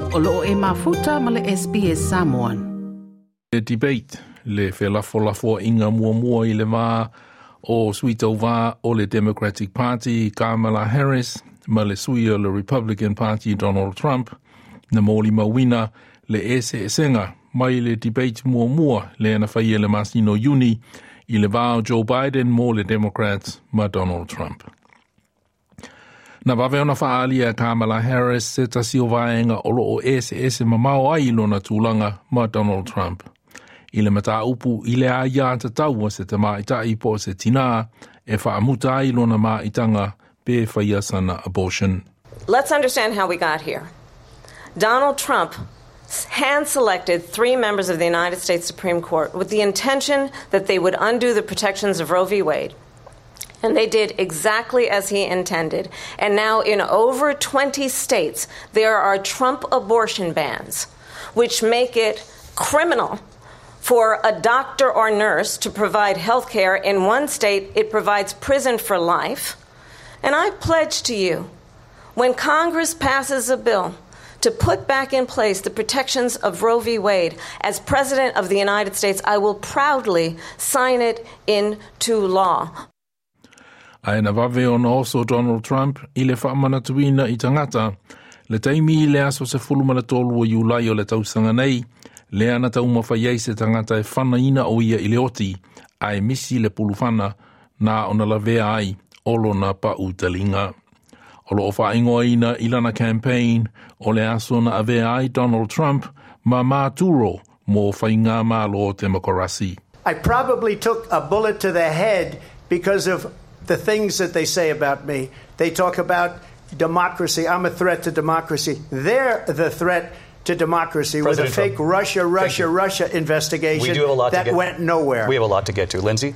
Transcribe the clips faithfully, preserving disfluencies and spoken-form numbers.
O loo e mafuta ma le S B S Samoan. Le debate le whelafo lafo inga mua mua i le wā o suito wā o le Democratic Party Kamala Harris ma le sui o le Republican Party Donald Trump na mōli mawina le ese esenga mai le debate mua mua le ana whaia le masino Juni i le wā o Joe Biden mo le Democrats ma Donald Trump. Na wawe ona whaalia Kamala Harris se tasi o waenga o loo ese ese mamao ai lona tūlanga ma Donald Trump. I le mata upu i le aia ta taua se te maitai po se tina e whaamuta ai lona maitanga pe whaia sana abortion. Let's understand how we got here. Donald Trump hand-selected three members of the United States Supreme Court with the intention that they would undo the protections of Roe v. Wade. And they did exactly as he intended. And now in over twenty states, there are Trump abortion bans, which make it criminal for a doctor or nurse to provide health care. In one state, it provides prison for life. And I pledge to you, when Congress passes a bill to put back in place the protections of Roe v. Wade, as President of the United States, I will proudly sign it into law. Aina wawe ona oso Donald Trump i le whaamanatuina i tangata, le taimi le aso se fulumana tolu o Iulai o le tausanga nei, le ana tau mawhaiai se tangata e whanaina o ia i le oti, ai misi le pulufana na ona la vea ai, olo na pa utalinga. Olo o whaingoa ina ilana campaign, o le aso na avea ai Donald Trump, ma māturo mo whainga mālo demokrasi. I probably took a bullet to the head because of the things that they say about me. They talk about democracy. I'm a threat to democracy. They're the threat to democracy President with a fake Trump. Russia, Russia, Russia investigation we do have a lot that to get, went nowhere. We have a lot to get to. Lindsay?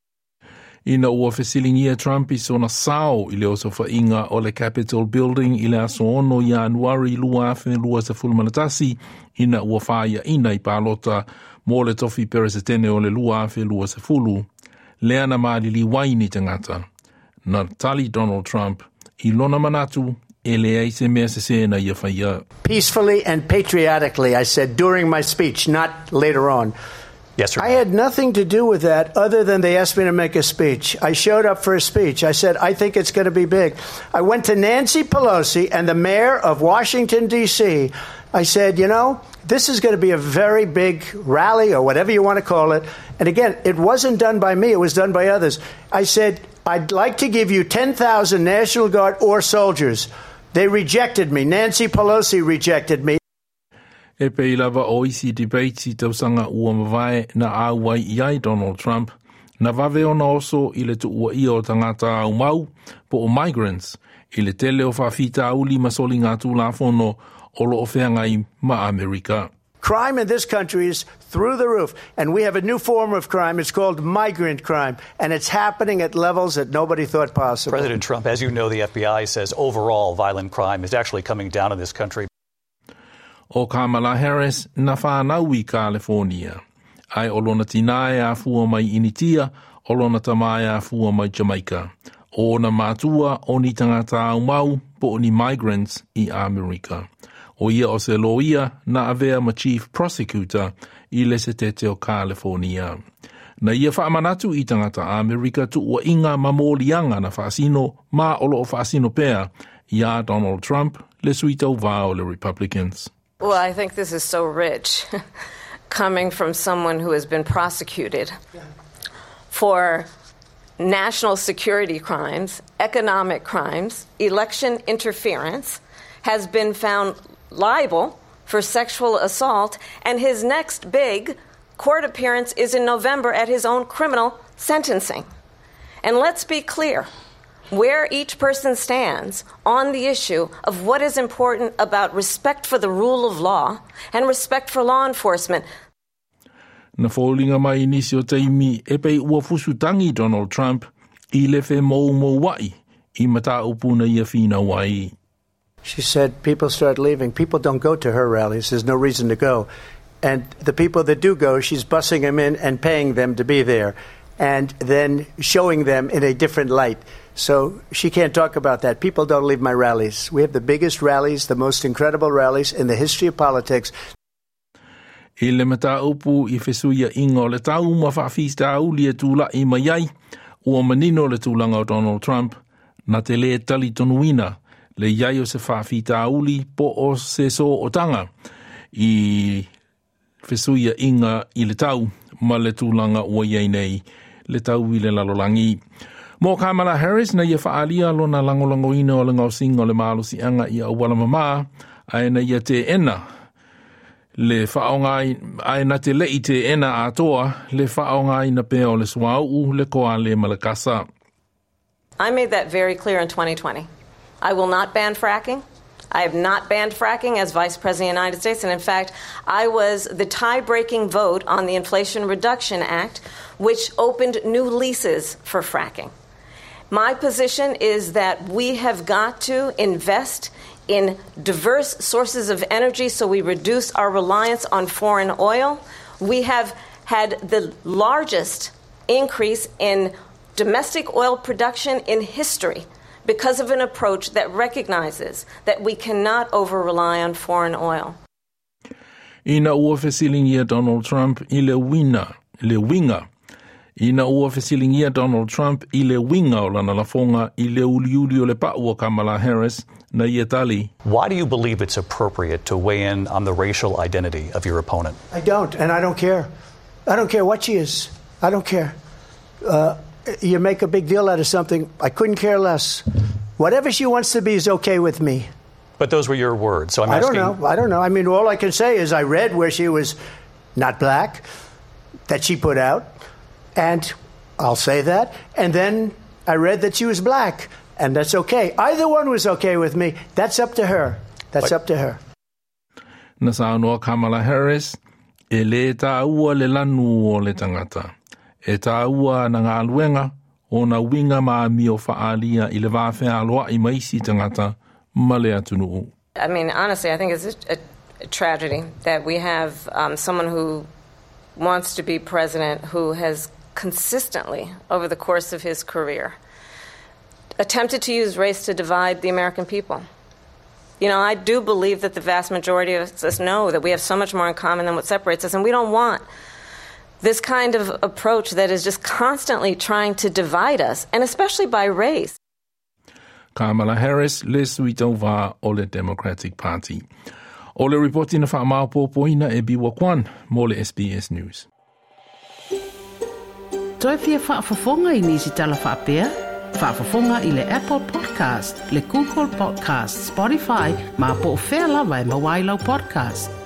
Ina ua fesilingia Trump i sona sao i le oso whainga o le Capitol Building i le aso ono i anuari lua afe lua sa fulmanatasi ina ua whaia ina i palota mo le tofi peresetene o le lua afe lua sa fulu. Leana malili waini tangata. Na tali Donald Trump i lona manatu e le aise mea se sena ia whaia. Peacefully and patriotically, I said during my speech, not later on. Yes, sir. I had nothing to do with that other than they asked me to make a speech. I showed up for a speech. I said, I think it's going to be big. I went to Nancy Pelosi and the mayor of Washington, D C I said, you know, this is going to be a very big rally or whatever you want to call it. And again, it wasn't done by me. It was done by others. I said, I'd like to give you ten thousand National Guard or soldiers. They rejected me. Nancy Pelosi rejected me. E pei lava o isi debate i tausanga ua mawai na auai i ai Donald Trump, na vave ona oso i le tu ua ia o tangata au mau po o migrants, i le tele o whawhita auli masoli ngā tū la fono o lo o whengai ma Amerika. Crime in this country is through the roof, and we have a new form of crime. It's called migrant crime, and it's happening at levels that nobody thought possible. President Trump, as you know, the F B I says overall violent crime is actually coming down in this country. O Kamala Harris na whanau i California. Ai o lona tinae a fua mai initia, o lona tamae a fua mai Jamaica. O na mātua o ni tangata au mau po o ni migrants i Amerika. O ia o se loia na avea ma chief prosecutor i le se tete o California. Na ia whaamanatu i tangata Amerika tu ua inga mamolianga na whaasino ma olo o whaasino pea ia Donald Trump le suitau vā o le Republicans. Well, I think this is so rich, coming from someone who has been prosecuted for national security crimes, economic crimes, election interference, has been found liable for sexual assault, and his next big court appearance is in November at his own criminal sentencing. And let's be clear where each person stands on the issue of what is important about respect for the rule of law and respect for law enforcement. Na fōlinga mai nisi o teimi e pei ua fusutangi Donald Trump i le whe mou mou wai i mata upuna ia whina wai. She said people start leaving. People don't go to her rallies. There's no reason to go. And the people that do go, she's bussing them in and paying them to be there and then showing them in a different light. So she can't talk about that. People don't leave my rallies. We have the biggest rallies, the most incredible rallies in the history of politics. I le mata upu I fesuia ingo le tau ma whaafista uli e tūla I maiai ua manino le tūlanga o Donald Trump na te le tali tonuina le iai o se whaafita uli po o se so o tanga I fesuia inga I le tau ma le tūlanga ua iai nei le tau I le lalolangi. Mo Kamala Harris na ia whaalia lo na langolango ina o le ngausinga o le maalusi anga I awala mama ai na ia te ena le whaongai ai na te lei te ena atoa le whaongai na peo le suau le koa le malakasa. I made that very clear in twenty twenty. I will not ban fracking. I have not banned fracking as Vice President of the United States. And in fact, I was the tie-breaking vote on the Inflation Reduction Act, which opened new leases for fracking. My position is that we have got to invest in diverse sources of energy so we reduce our reliance on foreign oil. We have had the largest increase in domestic oil production in history because of an approach that recognizes that we cannot over-rely on foreign oil. Ina ua fesilingia Donald Trump I le wina, le winga. Ina ua fesilingia Donald Trump I le winga o lana lafonga I le uliuli o le pa'ua Kamala Harris na ia tali. Why do you believe it's appropriate to weigh in on the racial identity of your opponent? I don't, and I don't care. I don't care what she is. I don't care. Uh, you make a big deal out of something. I couldn't care less. Whatever she wants to be is okay with me. But those were your words, so I'm I asking... don't know. I don't know. I mean, all I can say is I read where she was not black, that she put out, and I'll say that. And then I read that she was black, and that's okay. Either one was okay with me. That's up to her. That's But, up to her. Na saunoa Kamala Harris, e le tā ua le lanu o le tangata. E tā ua na ngā aluenga o na winga maa mio whaalia I le wāwhea aloa I maisi tangata ma le atunuu. I mean, honestly, I think it's a, a tragedy that we have um, someone who wants to be president who has consistently, over the course of his career, attempted to use race to divide the American people. You know, I do believe that the vast majority of us know that we have so much more in common than what separates us, and we don't want this kind of approach that is just constantly trying to divide us, and especially by race. Kamala Harris le suito va o le Democratic Party. O le reporti na whaamaupopoina e biwa kwan mo le S B S News. Toi fia whaafafonga I nisi tala whaapea? Whaafafonga I le Apple Podcast, le Google Podcast, Spotify, ma po o whea lawa e mawailau podcast.